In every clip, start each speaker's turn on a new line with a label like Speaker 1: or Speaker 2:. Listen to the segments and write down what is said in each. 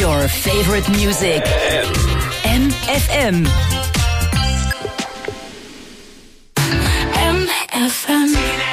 Speaker 1: your favorite music. MFM. MFM.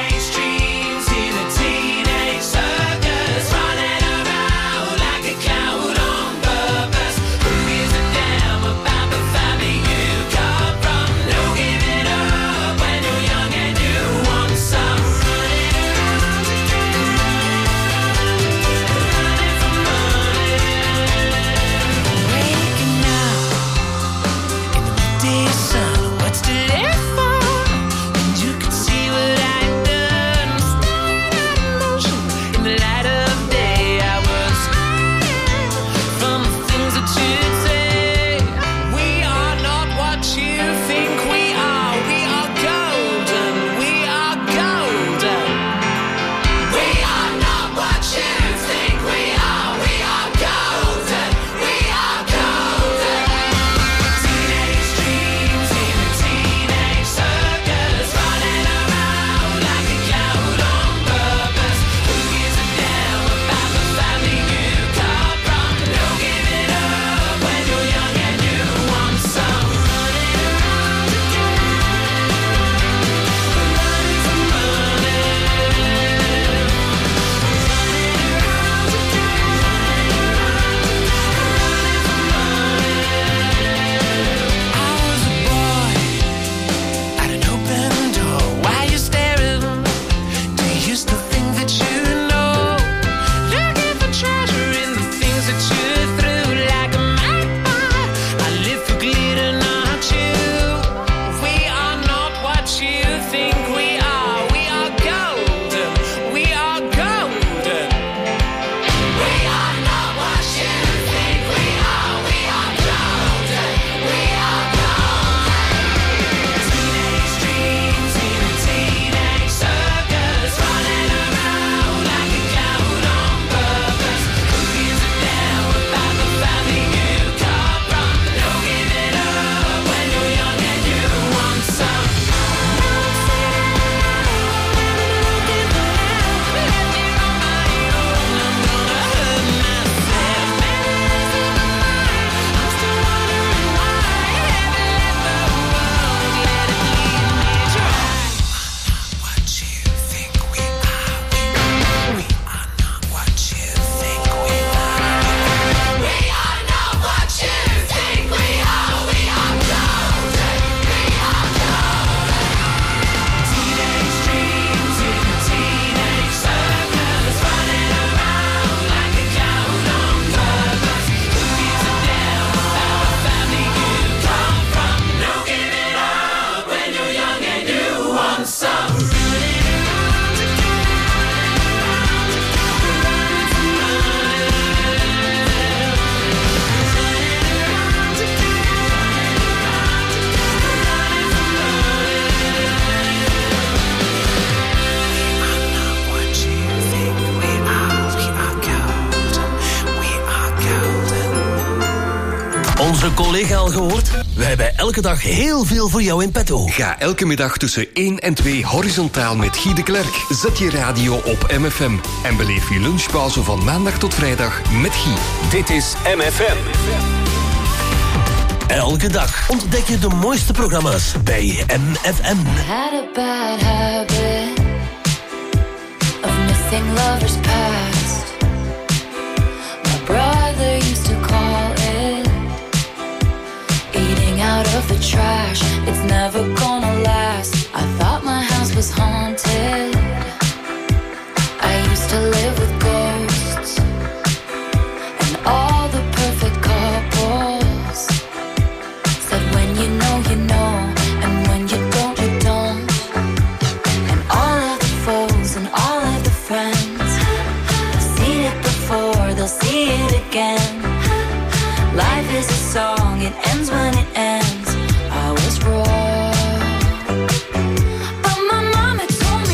Speaker 2: Collega al gehoord? Wij hebben elke dag heel veel voor jou in petto.
Speaker 3: Ga elke middag tussen 1 en 2 horizontaal met Guy de Klerk. Zet je radio op MFM en beleef je lunchpauze van maandag tot vrijdag met Guy.
Speaker 4: Dit is MFM.
Speaker 2: Elke dag ontdek je de mooiste programma's bij MFM.
Speaker 5: I had a bad habit of missing lovers past. My brother used to call it eating out of the trash. It's never gonna last. I thought my house was haunted. I used to live with ghosts and all the perfect couples said when you know, and when you don't, you don't. And all of the foes and all of the friends have seen it before, they'll see it again. Life is a song, it ends when it ends. I was wrong, but my mama told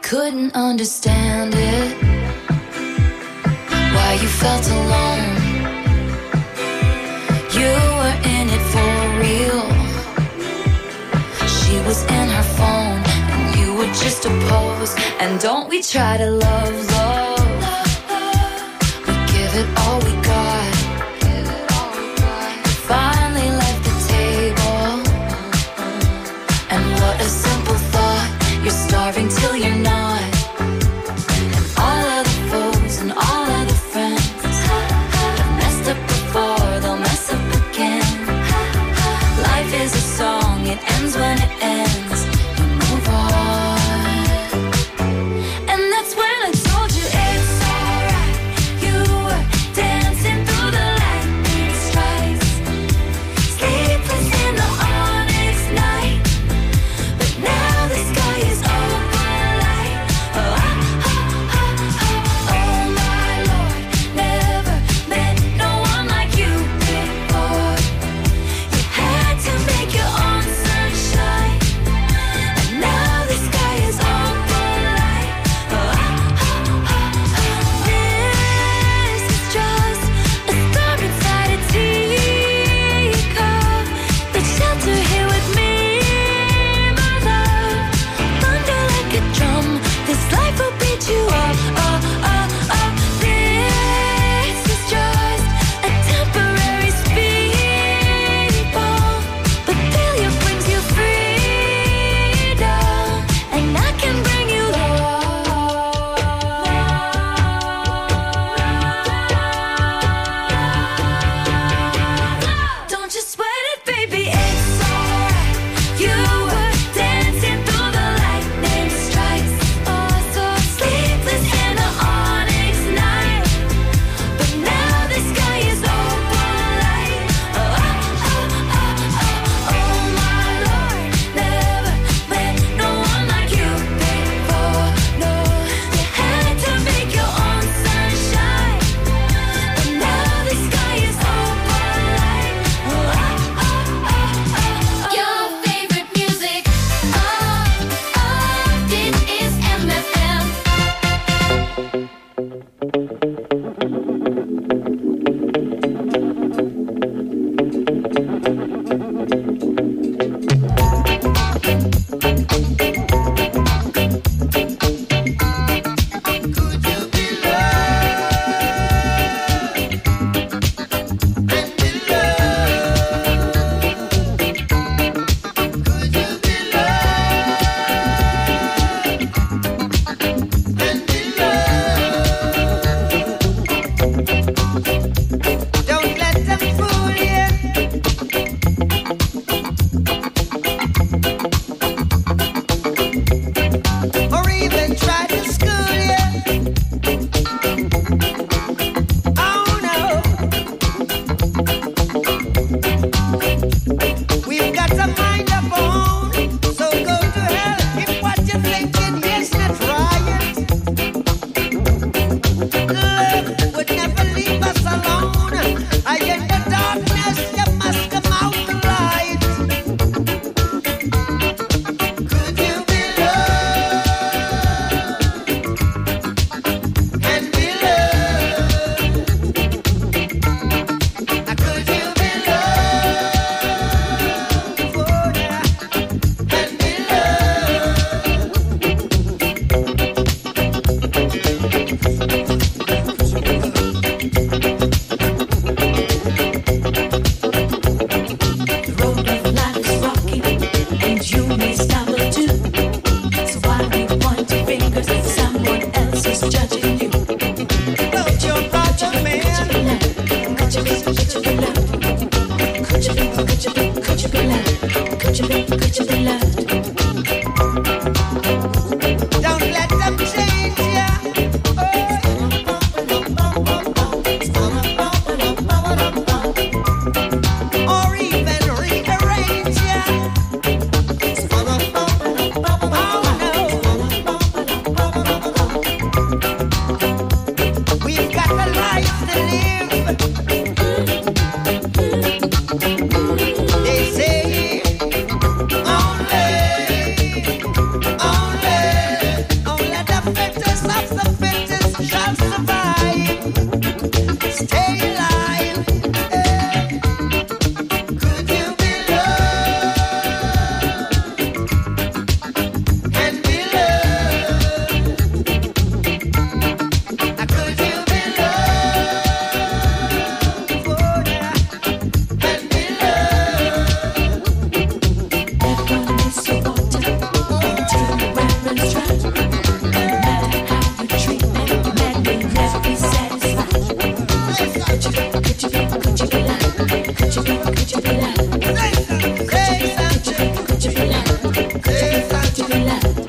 Speaker 5: couldn't understand it, why you felt alone. You were in it for real. She was in her phone and you were just a pose. And don't we try to love, we give it all we got. Finally left the table, and what a simple thought. You're starving till you're not. And all of the foes and all of the friends have messed up before, they'll mess up again. Life is a song, it ends when it ends. You move on. And that's when I told you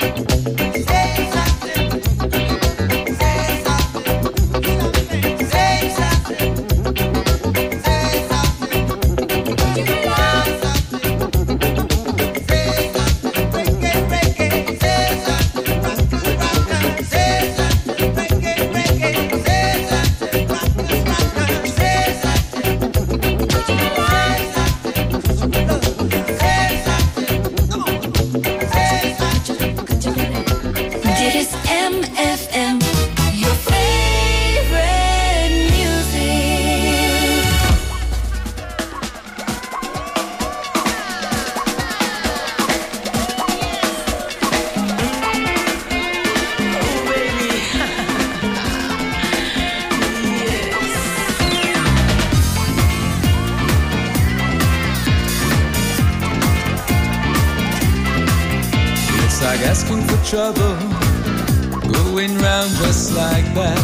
Speaker 6: Trouble going round just like that.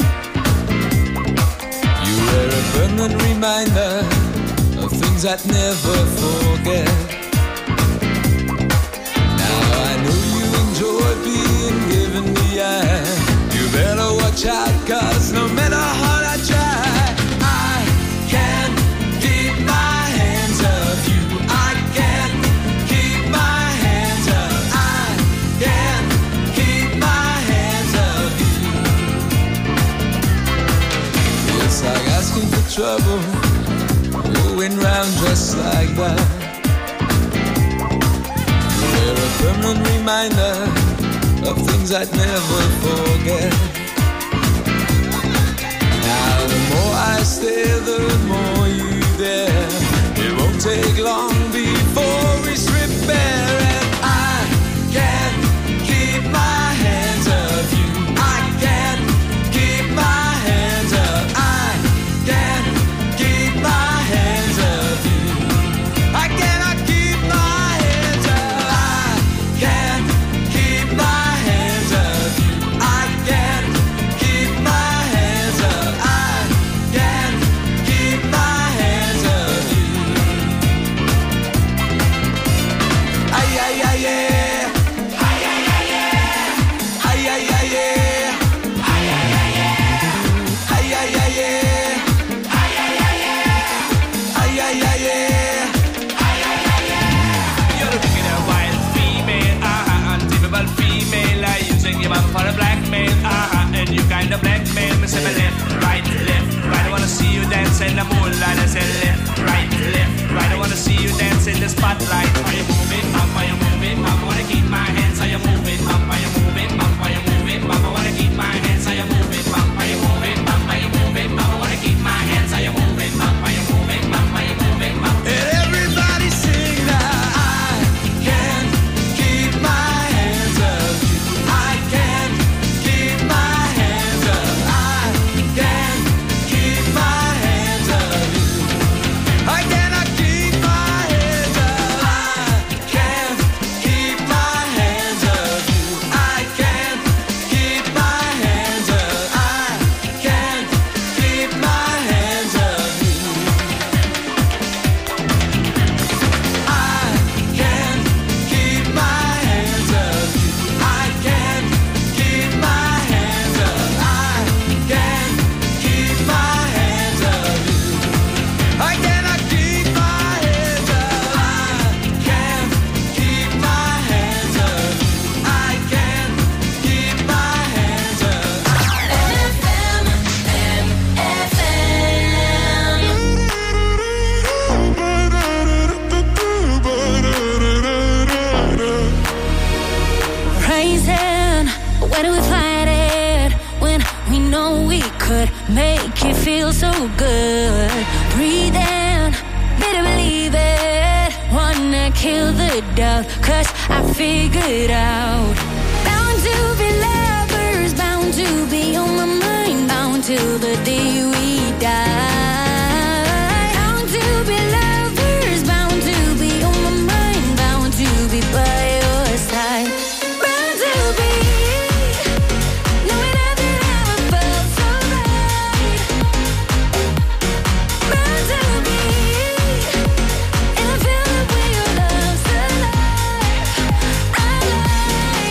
Speaker 6: You were a permanent reminder of things I'd never forget. Now I know you enjoy being given the eye. You better watch out, 'cause no matter how I try, I can't keep my hands off you. I can't keep my hands off. I can't keep my hands off you. It's like asking for trouble, going round just like that. You're a permanent reminder of things I'd never forget. Now the more I stay, the more you there. It won't take long before it's repair. And I can't keep my hands off you. I can't keep my hands off. I can't keep my hands off you. I cannot keep my hands off. I can't keep my hands off you. I can't keep my hands off. I can't keep my hands off you. Ay ay ay yeah. Ay ay ay yeah. Ay ay ay yeah. Ay ay ay yeah. Ay ay ay yeah. Ay ay ay yeah. Ay ay ay yeah. Ay ay ay yeah.
Speaker 7: You're looking at a wild female, untypical female. I using your mouth for a blackmail, and you kind of blackmail me. Say me left, right. I wanna see you dance in the moonlight. I said left, right. I wanna see you dance in the spotlight. Are you moving up? Are you moving up? I wanna keep my hands. Are you moving up? Are you moving up? Are you moving up? I wanna keep my hands. Are you moving up? Are you moving up? Are you moving up? I wanna keep my hands. Are you moving up? Are you moving up? Are you moving up?
Speaker 6: And everybody sing now. I can't keep my hands off you. I can't keep my hands off. I can't keep my hands off you. I cannot keep my hands off. I can't keep my hands off you. I can't keep my hands off. I can't keep my hands off you. I can't keep my hands off you. I can't keep my hands off. I can't keep my hands off you. I cannot keep my hands off. I can't keep my hands off you. I can't keep my hands
Speaker 1: Praising, where do we find it? When we know we could make it feel so good. Breathing, better believe it. Wanna kill the doubt, 'cause I figured out. Bound to be lovers, bound to be on my mind. Bound till the day we die. Bound to be lovers, bound to be on my mind. Bound to be by your side. Bound to be knowing nothing ever felt so right. Bound to be in a feeling where your love's alive.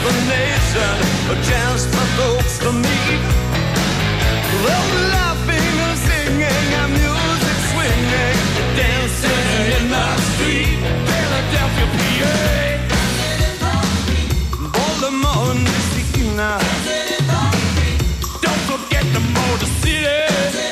Speaker 6: the nation, or just for folks to meet. Oh, laughing and singing and music swinging, dancing in the street, Philadelphia, PA. Baltimore, Messina. Don't forget the Motor City.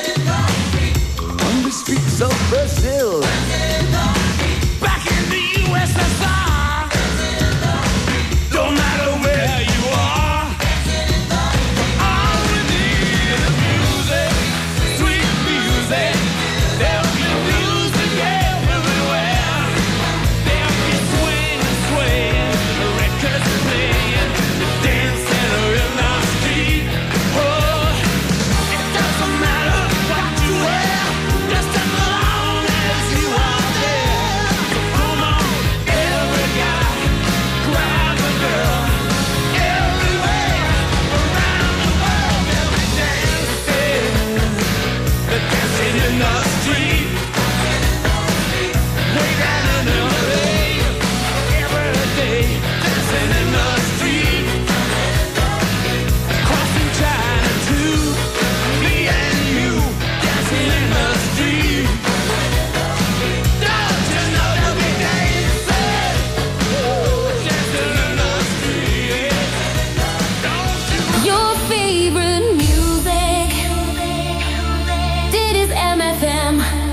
Speaker 6: On the streets of Brazil. Back in the USSR. Don't matter where you are. All we need is music, sweet music. There'll be music everywhere. There'll be swing and swaying, records playing, dancing in the street. Oh, it doesn't matter what you wear, just as long as you are there. So come on, every guy, grab a girl. Everywhere around the world, they'll be dancing. They're dancing in the street. Way down in LA, every day, dancing in the street. Crossing China too, me and you, dancing in the street. Don't you know that we dancing, dancing in the street? Don't you?
Speaker 1: Your favorite music. Dit is MFM.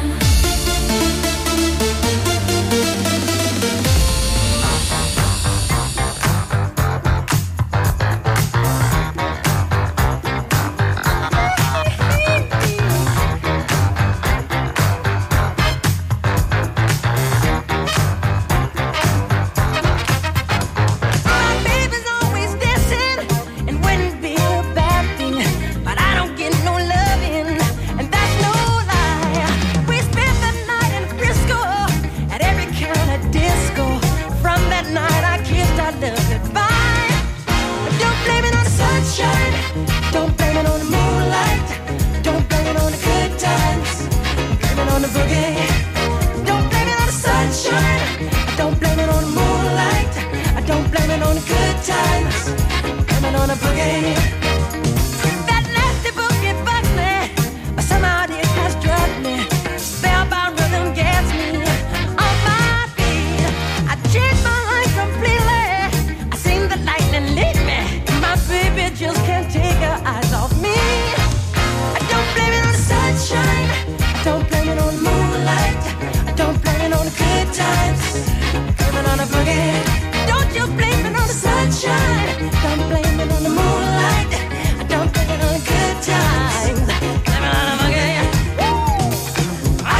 Speaker 8: My baby's always dancing and wouldn't be a bad thing, but I don't get no loving, and that's no lie. We spent the night in Frisco at every kind of disco. From that night I kissed our love goodbye. Don't blame it on the sunshine, don't blame it on the moonlight, don't blame it on the good times, blame it on the boogie. Don't blame it on the sunshine, don't blame it on the moonlight, I don't blame it on the good times, blame it on the boogie. That nasty boogie bugs me, but somehow it has drugged me. Spellbound rhythm gets me on my feet. I changed my life completely, I seen the lightning lead me. My baby just can't take her eyes off me. I don't blame it on the sunshine, I don't blame it on the moonlight, I don't blame it on the good times, blame it on the boogie. Don't you blame it on the sunshine, don't blame it on the moonlight, I don't blame it on the good times, blame it on the boogie. I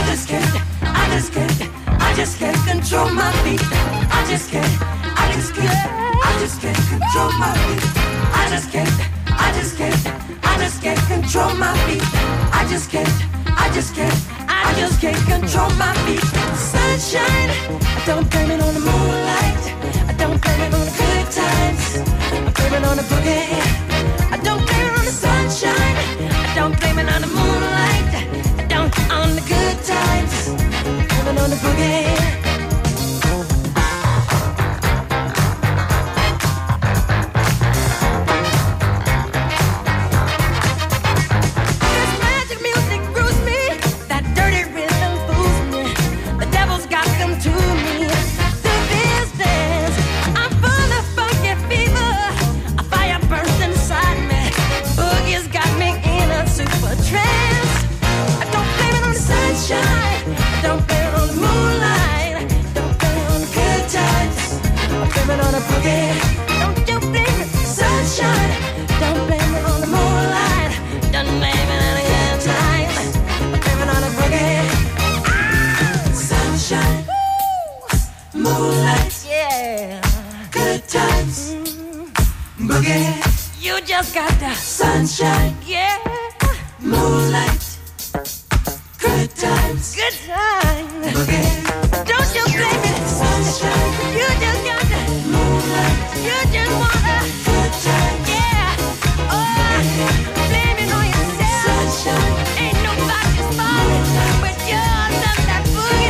Speaker 8: just can't control my feet. I just can't control my feet. I just can't control my feet. I just can't control my feet. Sunshine, I don't blame it on the moonlight, I don't blame it on the good times, I blame it on the boogie. I don't blame it on the sunshine, I don't blame it on the moonlight, I don't on the good times, I blame it on the boogie. This magic music grooves me, that dirty rhythm fools me. The devil's got them to me. Through this dance, I'm full of funky fever. A fire burns inside me. Boogie's got me in a super trance. I don't blame it on the sunshine, I don't blame it on the moonlight, don't blame it on the good times, I blame it on the boogie. Don't you blame it on the sunshine, don't blame it on the moonlight, don't blame it on the good times, I blame it on the boogie. Sunshine, moonlight, yeah, good times, boogie. You just got the sunshine, yeah, moonlight, good times, boogie. Don't you blame it, sunshine. You just got the moonlight. You just wanna good times, yeah. Oh, blame it on yourself, sunshine. Ain't nobody's fault but yours and that boogie.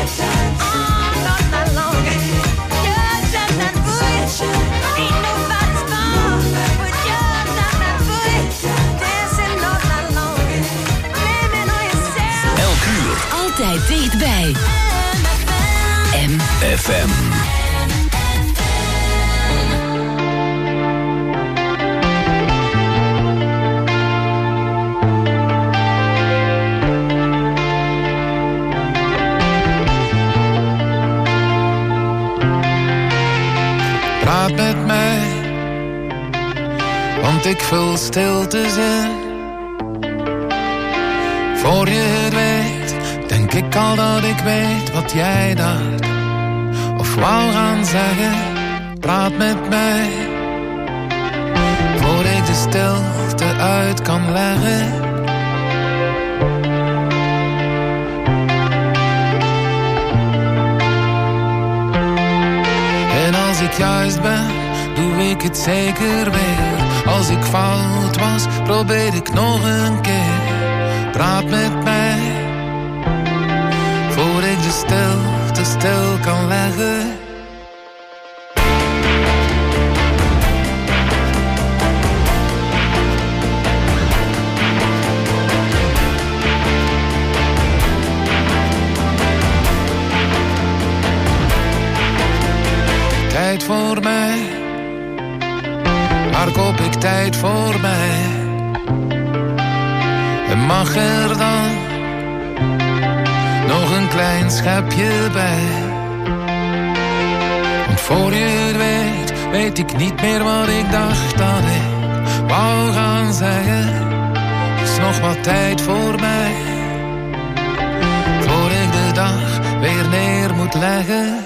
Speaker 8: All night long, yours and that boogie. Ain't nobody's fault.
Speaker 4: FM.
Speaker 9: Praat met mij, want ik vul stiltes in. Voor je het weet, denk ik al dat ik weet wat jij dacht of wou gaan zeggen. Praat met mij, voor ik de stilte uit kan leggen. En als ik juist ben, doe ik het zeker weer. Als ik fout was, probeer ik nog een keer. Praat met mij, voor ik de stilte stil kan leggen. Tijd voor mij, waar koop ik tijd voor mij? En mag er dan nog een klein schepje bij? Want voor je het weet, weet ik niet meer wat ik dacht dat ik wou gaan zeggen. Er is nog wat tijd voor mij, voor ik de dag weer neer moet leggen.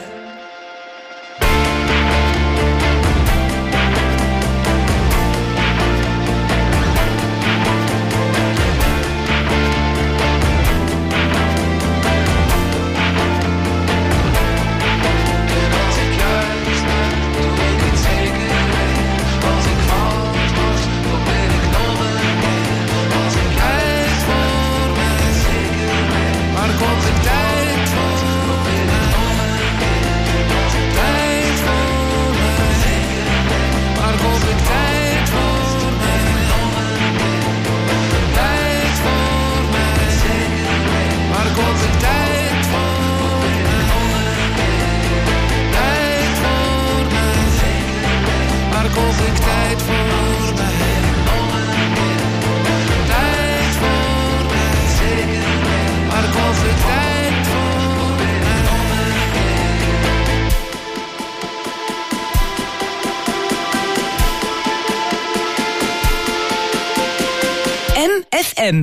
Speaker 10: FM.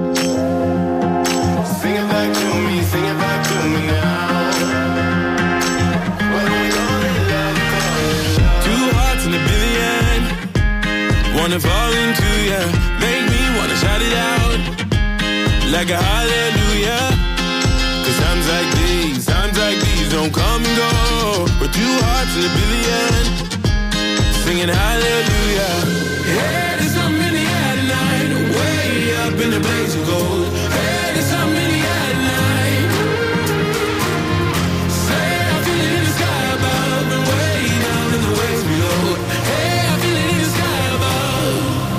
Speaker 6: Wanna fall into ya, make me wanna shout it out like a hallelujah. 'Cause times like these don't come and go. We're two hearts in a billion, singing hallelujah. Hey, there's something in the air tonight, way up in the blaze of gold. Hey, there's something in the air tonight. Say I feel it in the sky above and way down in the waves below. Hey, I feel it in the sky above.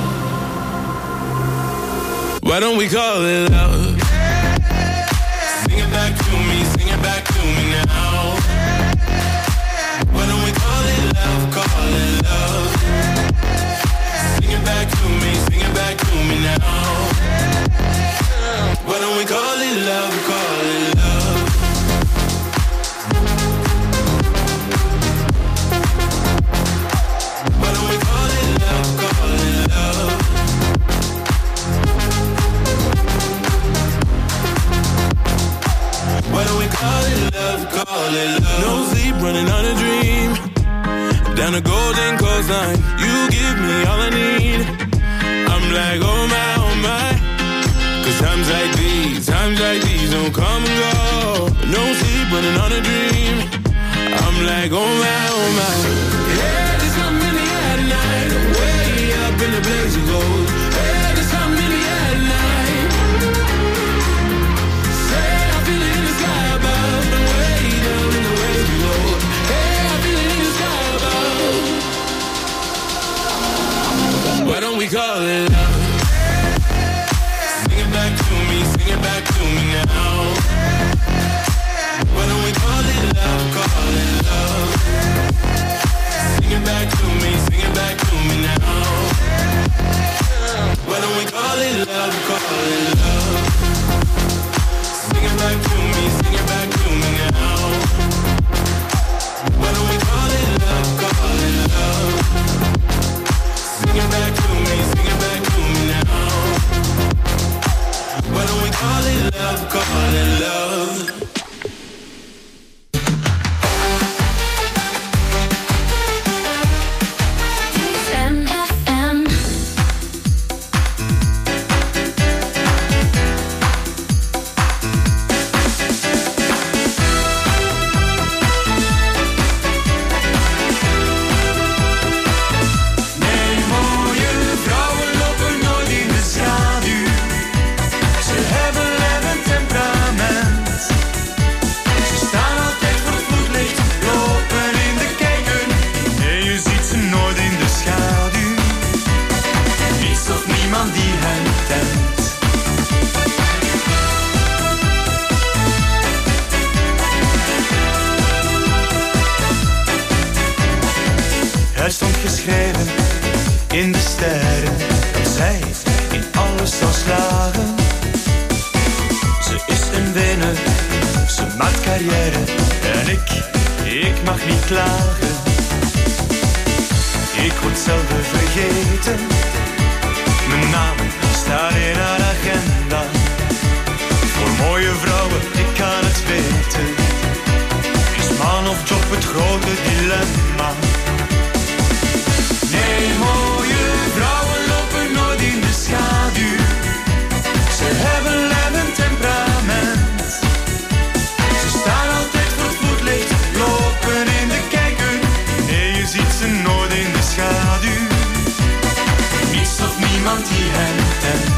Speaker 6: Why don't we call it love? Sing it back to me, sing it back to me now. Why don't we call it love, call it love? Sing it back to me, sing it back to me now. Why don't we call it love, call it love? Why don't we call it love, call it love? Why don't we call it love, call it love? No sleep, running on a dream. Down the golden coastline, you give me all I need. I'm like, oh my, oh my. 'Cause times like these don't come and go. No sleep, running on a dream. I'm like, oh my, oh my. Yeah, there's something in the air tonight, way up in the blaze of gold. Yeah, there's something in the air tonight. Say I feel it in the sky above and way down in the waves below. Hey, I feel it in the sky above. Why don't we call it love? Sing it back to me, sing it back to me now. Why don't we call it love, call it love?
Speaker 10: Het stond geschreven in de sterren dat zij in alles zal slagen. Ze is een winnaar, ze maakt carrière en ik mag niet klagen. Ik word zelden vergeten, mijn naam staat in haar agenda. Voor mooie vrouwen, ik kan het weten, is man of job het grote dilemma. Nee, mooie vrouwen lopen nooit in de schaduw. Ze hebben lef en temperament. Ze staan altijd voor het voetlicht, lopen in de kijker. Nee, je ziet ze nooit in de schaduw. Niets of niemand die hen tent.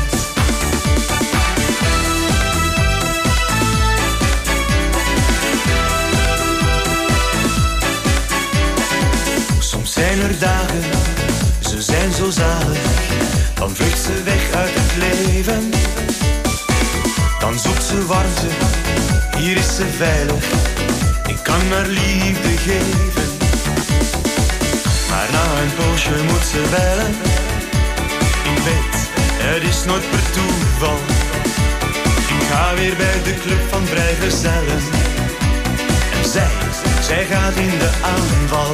Speaker 10: Soms zijn er dagen, ze zijn zo zalig, dan vlucht ze weg uit het leven. Dan zoekt ze warmte, hier is ze veilig, ik kan haar liefde geven. Maar na een poosje moet ze bellen, ik weet, het is nooit per toeval. Ik ga weer bij de club van vrijgezellen en zij gaat in de aanval.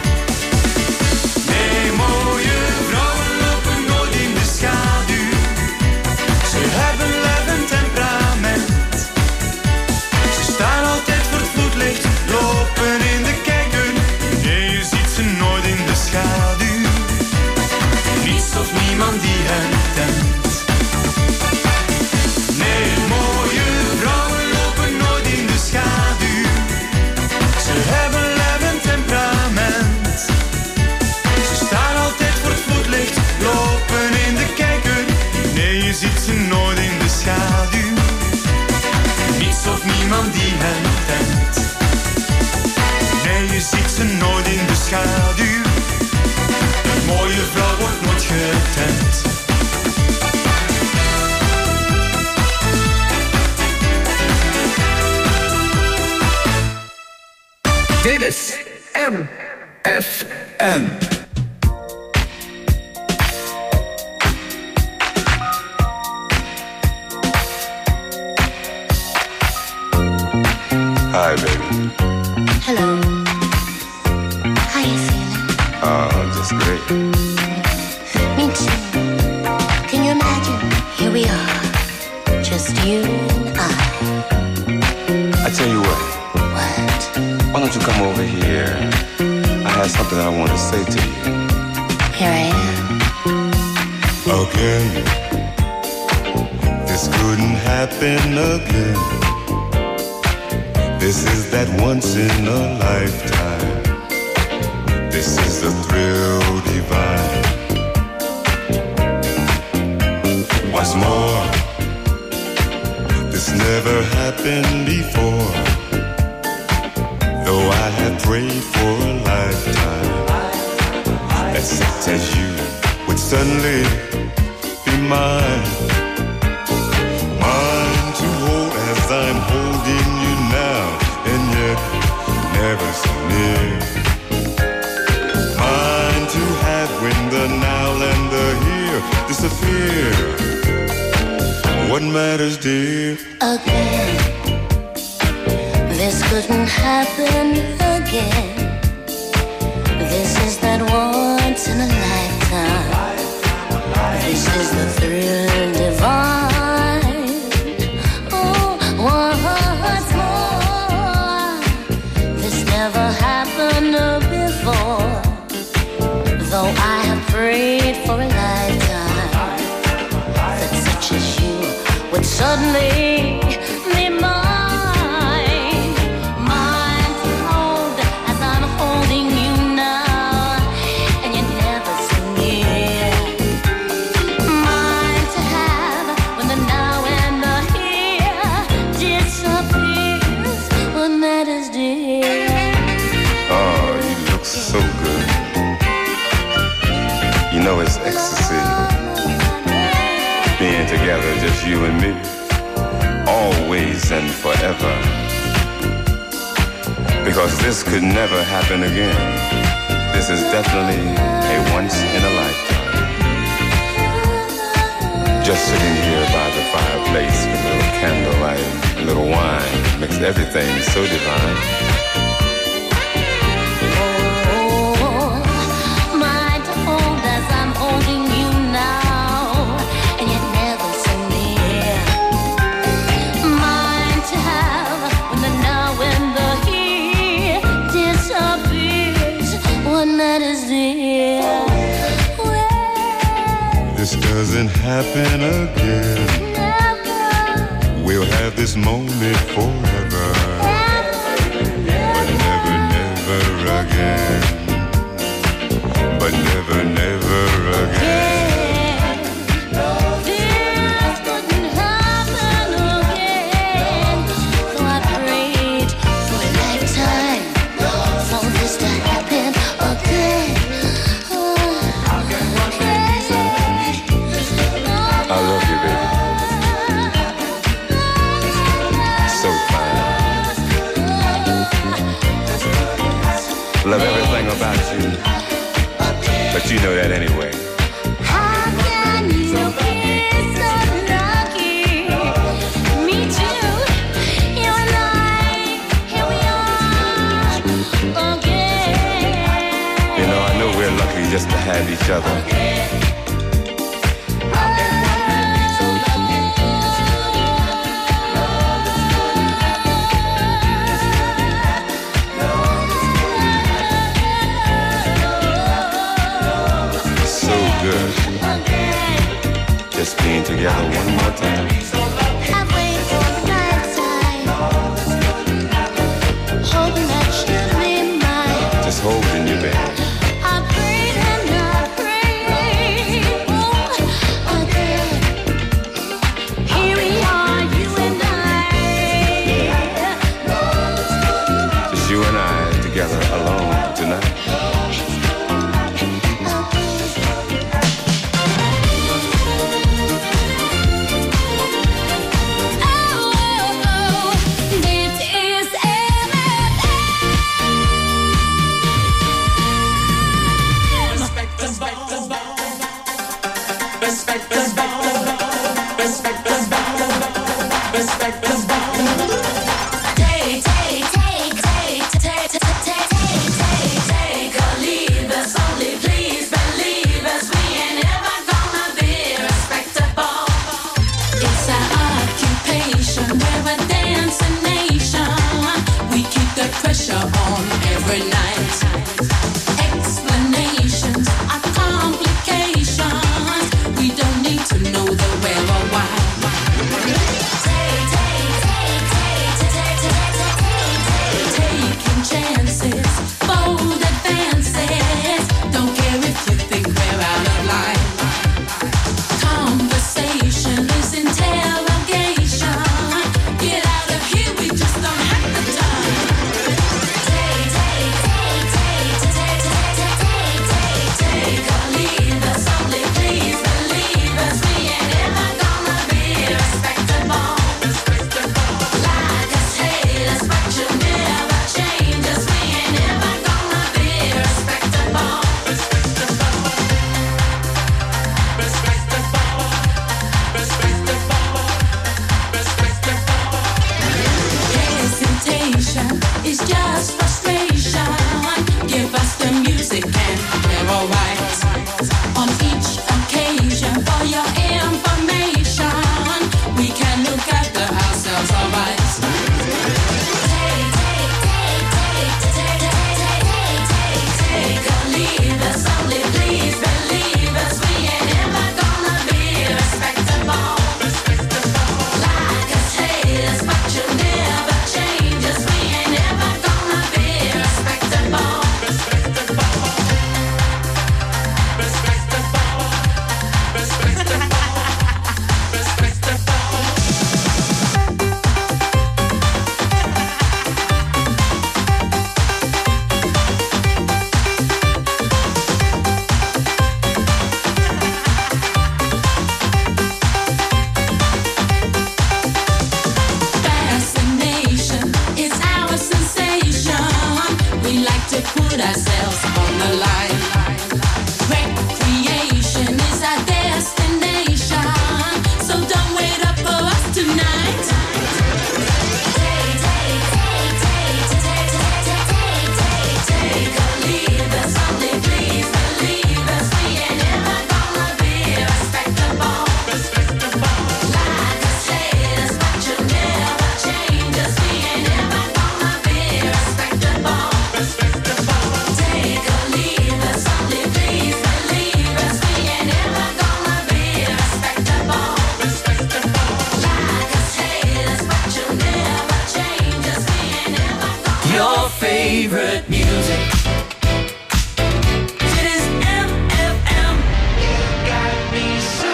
Speaker 10: Nee, mooie vrouwen lopen nooit in de schaduw. Ze hebben lef en temperament. Ze staan altijd voor het voetlicht, lopen in de kijker. Nee, je ziet ze nooit in de schaduw. Niets of niemand die hen tent. Nee, mooie vrouwen lopen nooit in de schaduw. Ze hebben lef en temperament. Ze staan altijd voor het voetlicht, lopen in de kijker. Nee, je ziet ze nooit in de schaduw. Niets of niemand die hen tent. Nee, je ziet ze nooit in de schaduw. Een mooie vrouw wordt nooit getent.
Speaker 11: Dit is MFM.
Speaker 12: Hi, baby.
Speaker 13: Hello. How you feeling?
Speaker 12: Just great.
Speaker 13: Me too. Can you imagine? Here we are, just you and
Speaker 12: I tell you what.
Speaker 13: What?
Speaker 12: Why don't you come over here? I have something I want to say to you.
Speaker 13: Here I am.
Speaker 12: Again. This couldn't happen again. This is that once in a lifetime. This is the thrill divine. What's more, this never happened before. Though I had prayed for a lifetime, that such as you would suddenly be mine. Mine to hold as I'm holding you now, and yet never so near. Mine to have when the now and the here disappear. What matters, dear?
Speaker 13: Again. This couldn't happen again. This is that once in a lifetime. This is the thrill divine. Oh, what's more, this never happened before. Though I have prayed for a lifetime, that such as you would suddenly be mine.
Speaker 12: So good. You know it's ecstasy, being together, just you and me, always and forever. Because this could never happen again. this is definitely a once in a lifetime. Just sitting here by the fireplace with a little candlelight, a little wine, makes everything so divine.
Speaker 1: Holding you now, and yet never so near. Mine to have when the now and the here disappears. What matters dear?
Speaker 12: This doesn't happen again.
Speaker 1: Never.
Speaker 12: We'll have this moment forever. But never, never again. But never, never again.
Speaker 1: This couldn't happen again. So I prayed for a lifetime for this to happen again.
Speaker 12: I love you, baby. So fine. Love everything about you. But you know that anyway.
Speaker 1: How can you be so lucky? Me too. You and I, here we are again.
Speaker 12: You know, I know we're lucky just to have each other. Good. Just being together one more time.
Speaker 1: I've waited for the lifetime, hoping that you'd be mine.
Speaker 12: Just holding you, baby.
Speaker 1: I prayed and I prayed again. Here we are, you and I.
Speaker 12: Just you and I together alone tonight.
Speaker 11: put ourselves on the line. Recreation is our destination, so don't wait up for us tonight. Take a leave us, only please believe us. We ain't ever gonna be respectable. Like a status, but you never change us. We ain't ever gonna be respectable. Take a leave us, only please believe us. We ain't ever gonna be respectable. Like a status, but you never change us. We ain't ever gonna.
Speaker 2: Your favorite music.
Speaker 11: It is MFM.
Speaker 6: You got me so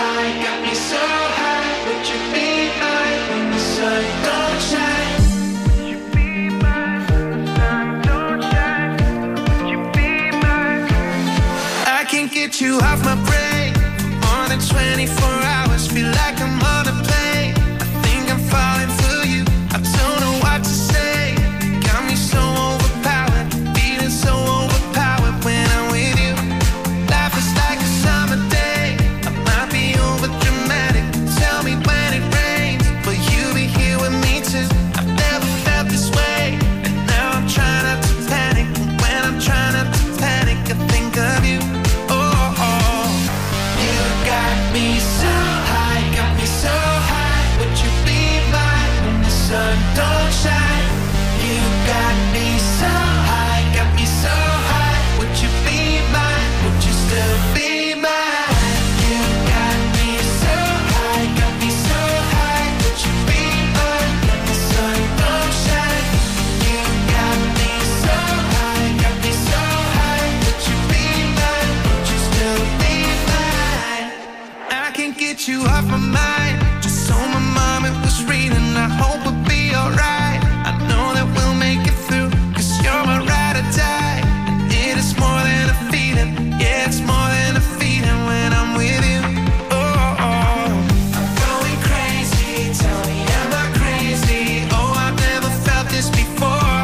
Speaker 6: high, would you be mine when the sun don't shine? Would you be mine when the sun don't shine? Would you be mine? I can't get you off my brain for more than 24 hours. Feel like I'm on a plane. I think I'm falling for you. I don't know what to say. Got me so overpowered, feeling so overpowered when I'm with you. Life is like a summer day. I might be over dramatic. Tell me when it rains, will you be here with me too? I've never felt this way, and now I'm trying not to panic. And when I'm trying not to panic, I think of you. Oh, oh. You got me so high, got me so high. Would you be mine when the sun don't shine? You got me so high, got me so high. Would you be mine? Would you still be mine? You got me so high, got me so high. Would you be mine when the sun don't shine? You got me so high, got me so high. Would you be mine? Would you still be mine? I can't get you off my mind. Just so my mom it was reading. I hope we'll be alright. I know that we'll make it through, 'cause you're my ride or die. And it is more than a feeling. Yeah, it's more than a feeling when I'm with you. Oh, oh. I'm going crazy. Tell me, am I crazy? Oh, I've never felt this before.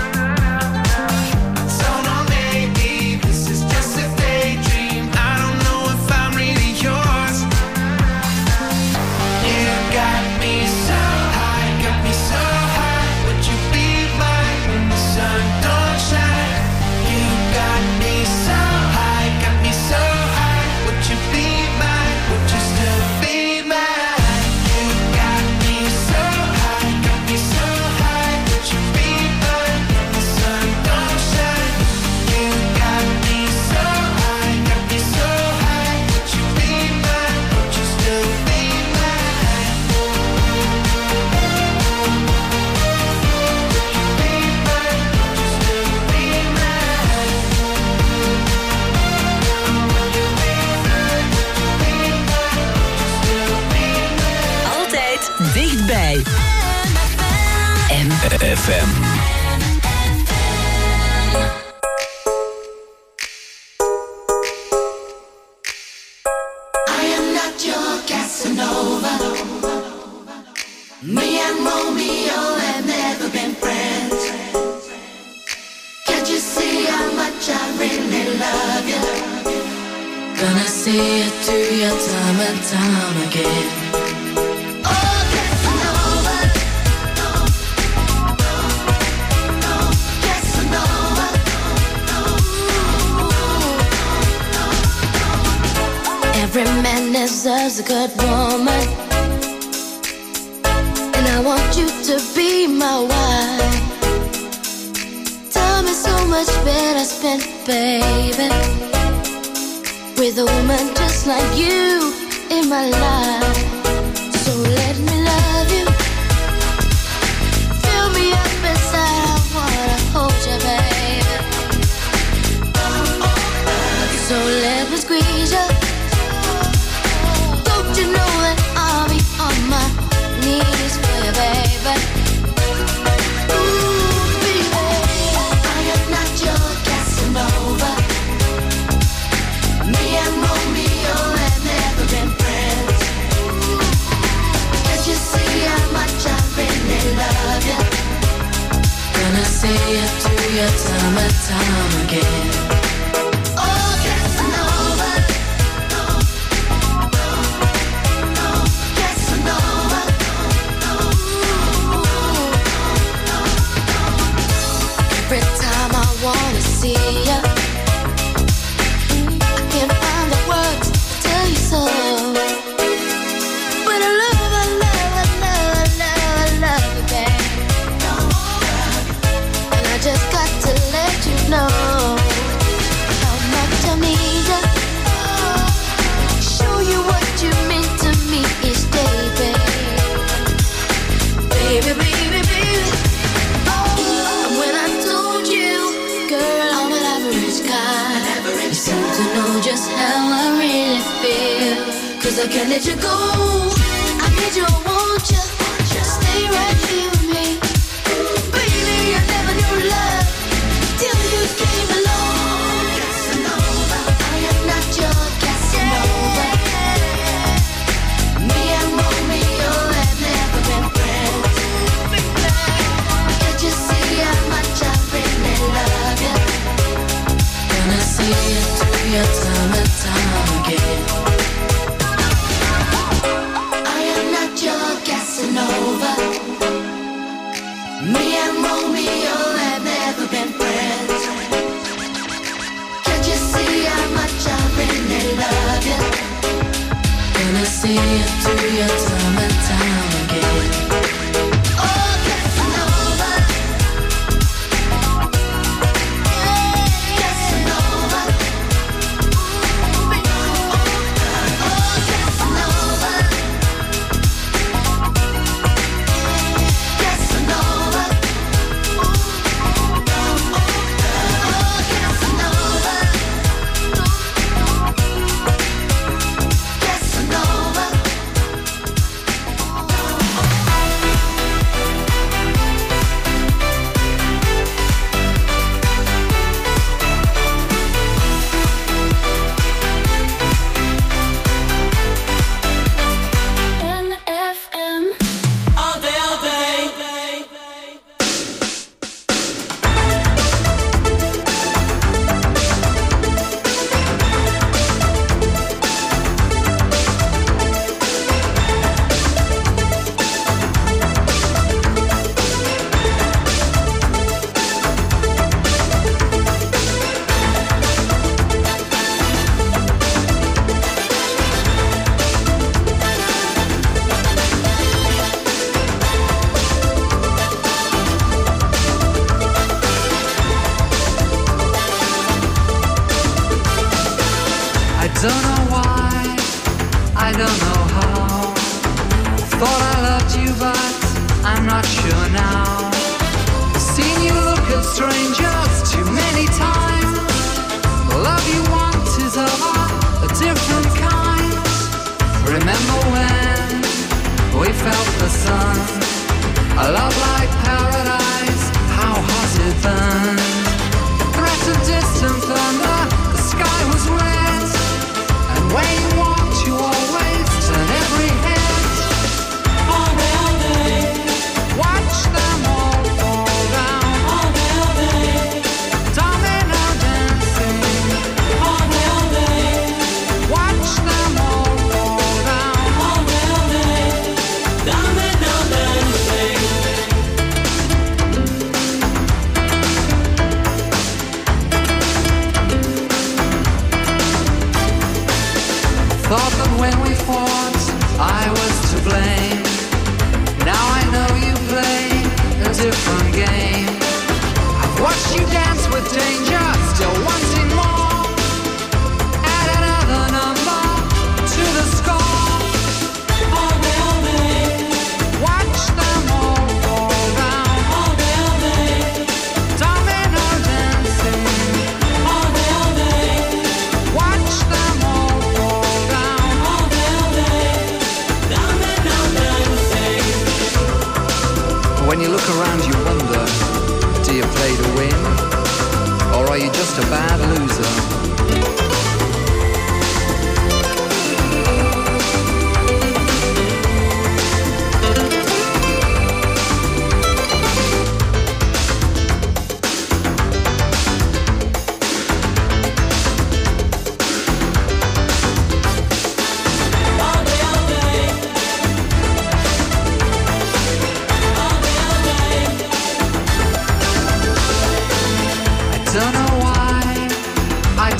Speaker 6: I don't know, maybe this is just a daydream. I don't know if I'm really yours. You got me so high, got me so high. Would you be mine when the sun don't shine? You got me so high, got me so high. Would you be mine? Would you still be mine? You got me so high, got me so high. Would you be mine when the sun don't shine? You got me so high, got me so high. Would you be mine? Would you still be mine?
Speaker 14: Altijd dichtbij.
Speaker 2: FM.
Speaker 11: I am not your Casanova. Me and Romeo have never been friends. Can't you see how much I really love you? Gonna see it through your time and time again. Oh, Casanova. Casanova. Every man deserves a good woman, and I want you to be my wife. Time is so much better spent, baby, with a woman just like you in my life. So let me love you, fill me up inside. I wanna hold you, baby. So let me squeeze you. Don't you know that I'll be on my knees for you, baby? Ooh, baby, I am not your Casanova. Me and Romeo have never been friends.
Speaker 5: blue sky. You seem to know just how I really feel. 'Cause I can't let you go. I need you, I want you. Stay right here with me. Baby, I never knew love till you came along. Casanova, I am not your Casanova. Me and Romeo have never been friends. Can't you see how much I really love you? Gonna see you through your time and time again. I am not your Casanova. Me and Romeo have never been friends. Can't you see how much I really love you? Gonna see you through your time and time again. Oh, Casanova. Casanova. Oh, Casanova. Casanova. NFM. All day, all day.
Speaker 15: I don't know why, I don't know how. Thought I loved you, but I'm not sure now. Seen you look at strangers too many times. The love you want is of a different kind. Remember when we felt the sun? A love like paradise, how hot it burned. The threat of distant thunder, the sky was red. And when you walked, you always turn every head. All day, all day. Watch them all fall down. All day, all day. Domino dancing. All day, all day. Watch them all fall down. All day, all day. Domino dancing. Thought that when we fought, I was to blame. Now I know you play a different game. I've watched you dance with danger, still wanting more. Add another number to the score. All day, all day. Watch them all fall down. All day, all day. Domino dancing. All day, all day. Watch them all fall down. All day, all day. Domino dancing. When you look around, you wonder, do you play to win? Or are you just a bad loser? Don't know why, I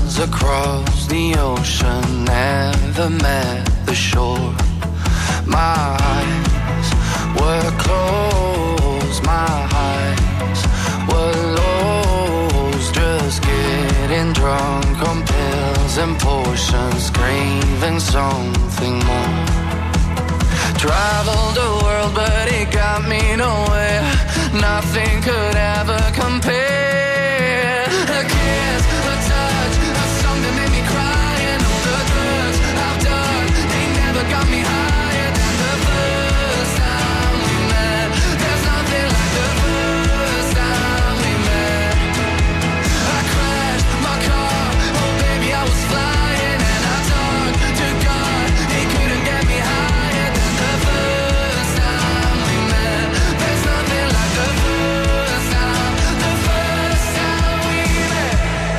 Speaker 9: miles across the ocean, never met the shore. My eyes were closed, my eyes were lost, just getting drunk on pills and potions, craving something more. Traveled the world but it got me nowhere, nothing could ever compare. A kiss, a touch, a song that made me cry, and all the drugs I've done, they never got me higher than the first time we met. There's nothing like the first time we met. I crashed my car, oh baby I was flying, and I talked to God, he couldn't get me higher than the first time we met. There's nothing like the first time we met.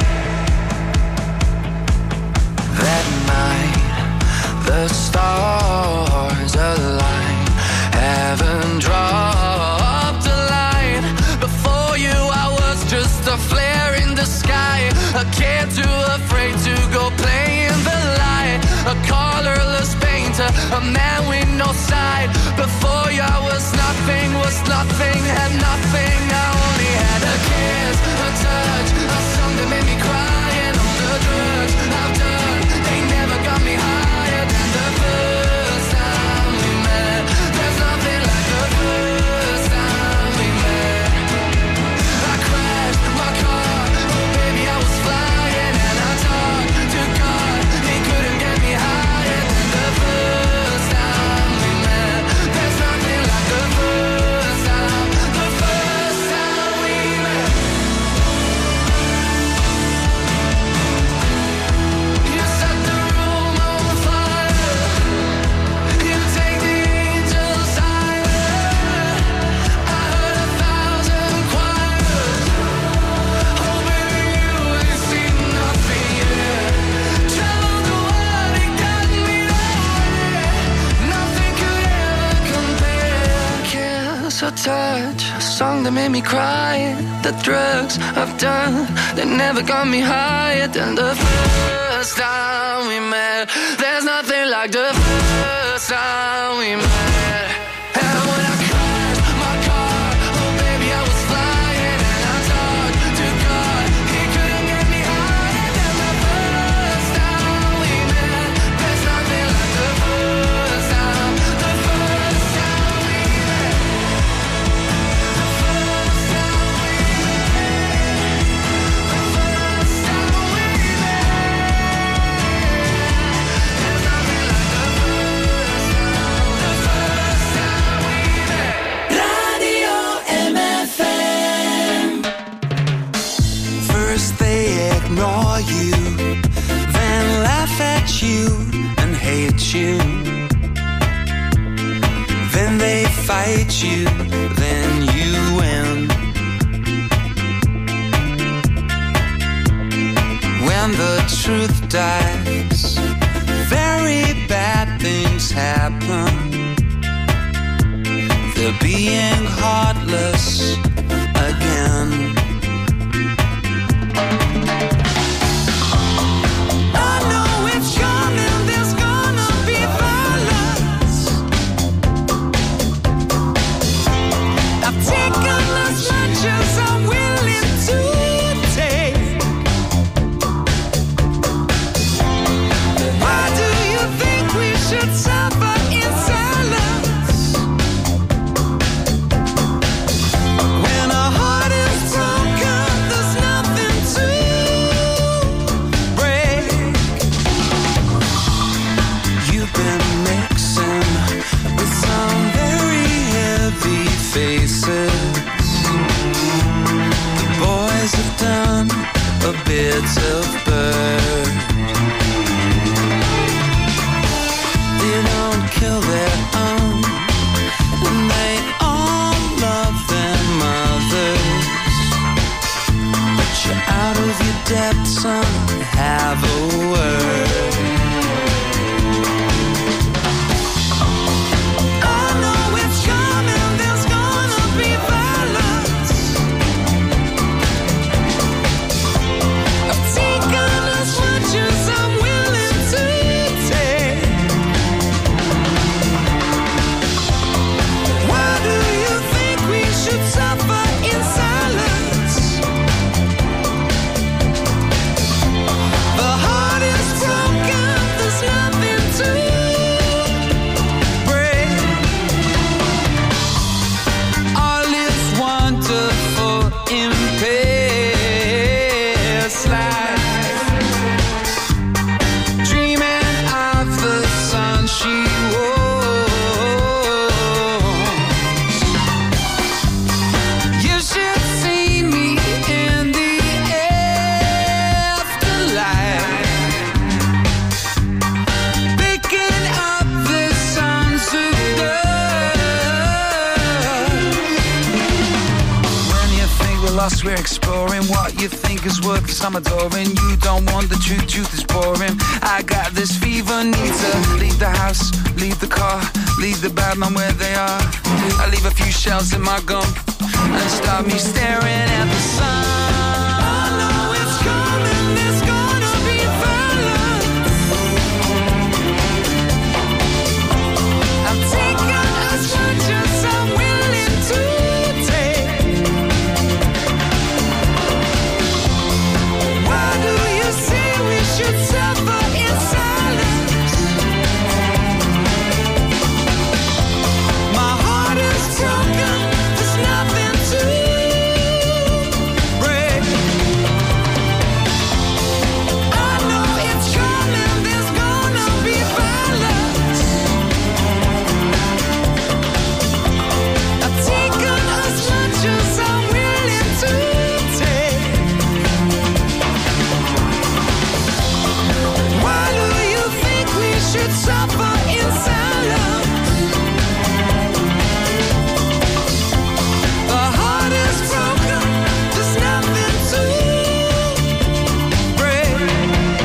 Speaker 9: That night, the stars aligned, heaven dropped a line. Before you I was just a flare in the sky, a kid too afraid to go play in the light, a colorless painter, a man with no side. Before you I was nothing, had nothing. I only had a kiss, a touch, a song that made me cry, and all the drugs I've done, they never got me higher than the first time we met. There's nothing like the first time we met. I crashed my car, oh baby I was flying, and I talked to God, he couldn't get me higher than the first time we met. There's nothing like the first time we met. You set the room on fire, you take the angels higher. I heard 1,000 choirs, oh baby you ain't seen nothing yet. Traveled the world, it got me nowhere, nothing could ever compare. Kiss or touch, a song that made me cry, the drugs I've done, they never got me higher than the first time we met. There's nothing like the first time we met. And when I crashed my car, oh baby I was flying, and I talked to God, he couldn't get me higher than the first time we met. There's nothing like the first time we met. The first time we met. The first time we met. There's nothing like the first time, the first time we met.
Speaker 6: Radio MFM. First they ignore you, then laugh at you and hate you. Then they fight you, then you win. When the truth dies, very bad things happen. They're being heartless again. I know it's coming, there's gonna be violence. I've taken as much as I'm willing to take. Why do you think we should suffer in silence? When our heart is broken, there's nothing to break. You've been mixing with some very heavy faces. The boys have done a bit of bird. They don't kill their own, and they all love their mothers. But you're out of your depth, son, have a word. I know it's coming, there's gonna be violence. I've taken as we're exploring what you think is worth some adoring. You don't want the truth, truth is boring. I got this fever, need to leave the house, leave the car, leave the bad man where they are. I leave a few shells in my gum and stop me staring at the sun.